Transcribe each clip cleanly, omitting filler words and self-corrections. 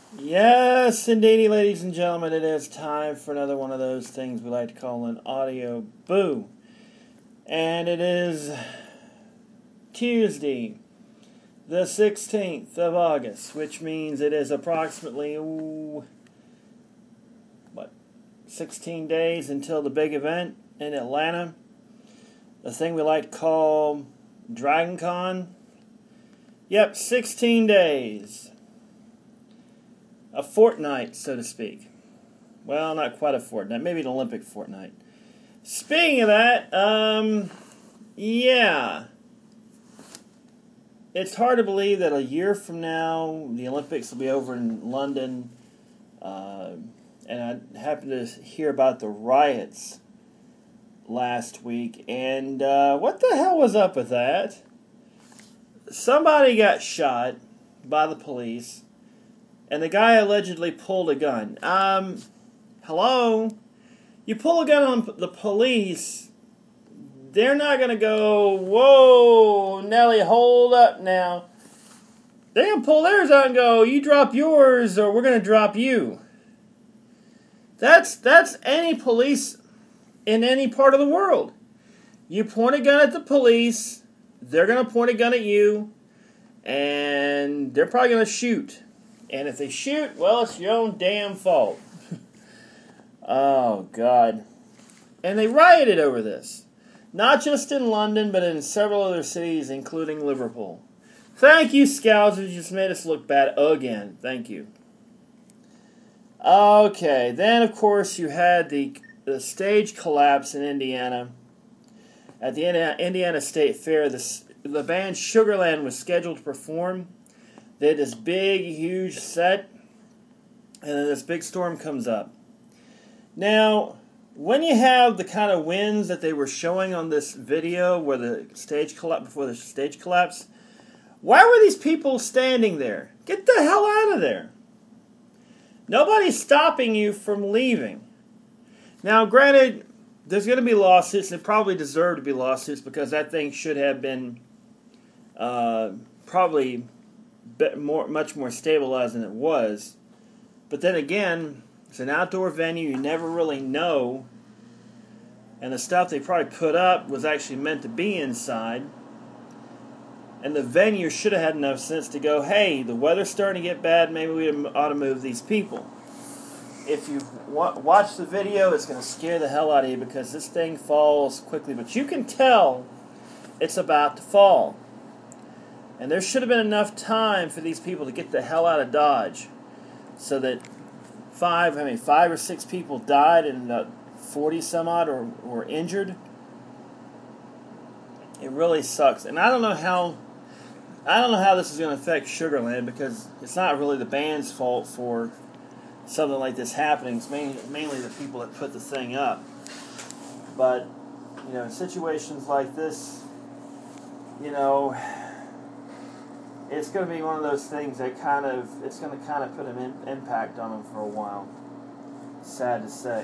Yes, indeedy, ladies and gentlemen, it is time for another one of those things we like to call an audio boo. And it is Tuesday, the 16th of August, which means it is approximately, 16 days until the big event in Atlanta. The thing we like to call Dragon Con. Yep, 16 days. A fortnight, so to speak. Well, not quite a fortnight. Maybe an Olympic fortnight. Speaking of that, yeah. It's hard to believe that a year from now, the Olympics will be over in London. And I happened to hear about the riots last week. And what the hell was up with that? Somebody got shot by the police. And the guy allegedly pulled a gun. Hello? You pull a gun on the police, they're not going to go, whoa, Nelly, hold up now. They're going to pull theirs out and go, you drop yours or we're going to drop you. That's any police in any part of the world. You point a gun at the police, they're going to point a gun at you, and they're probably going to shoot. And if they shoot, well, it's your own damn fault. Oh, God. And they rioted over this. Not just in London, but in several other cities, including Liverpool. Thank you, Scouts. You just made us look bad again. Thank you. Okay. Then, of course, you had the stage collapse in Indiana. At the Indiana State Fair, the band Sugarland was scheduled to perform. They had this big, huge set, and then this big storm comes up. Now, when you have the kind of winds that they were showing on this video where the stage before the stage collapse, why were these people standing there? Get the hell out of there. Nobody's stopping you from leaving. Now, granted, there's going to be lawsuits, and they probably deserve to be lawsuits because that thing should have been probably much more stabilized than it was. But then again, it's an outdoor venue, you never really know, and the stuff they probably put up was actually meant to be inside, and the venue should have had enough sense to go, hey, the weather's starting to get bad, maybe we ought to move these people. If you watch the video, it's going to scare the hell out of you because this thing falls quickly, but you can tell it's about to fall. And there should have been enough time for these people to get the hell out of Dodge so that five or six people died and 40 some odd were injured. It really sucks. And I don't know how this is going to affect Sugarland because it's not really the band's fault for something like this happening. It's mainly the people that put the thing up. But, in situations like this, it's going to be one of those things that it's going to put an impact on them for a while. Sad to say.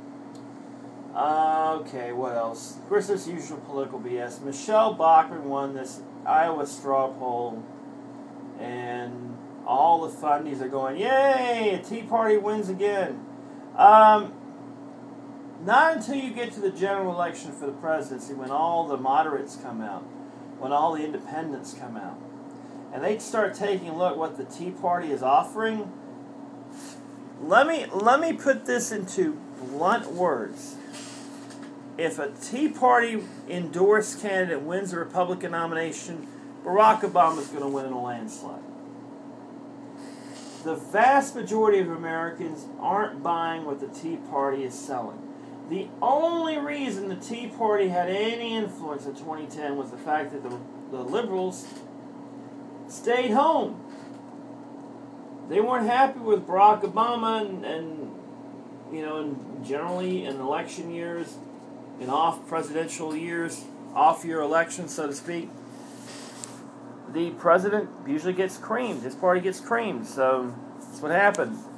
Okay, what else? Of course, there's usual political BS. Michelle Bachmann won this Iowa straw poll, and all the fundies are going, yay, a Tea Party wins again. Not until you get to the general election for the presidency, when all the moderates come out, when all the independents come out. And they start taking a look at what the Tea Party is offering. Let me put this into blunt words. If a Tea Party endorsed candidate wins the Republican nomination, Barack Obama is going to win in a landslide. The vast majority of Americans aren't buying what the Tea Party is selling. The only reason the Tea Party had any influence in 2010 was the fact that the liberals stayed home. They weren't happy with Barack Obama and generally in election years, in off-presidential years, off-year elections, so to speak, the president usually gets creamed. His party gets creamed, so that's what happened.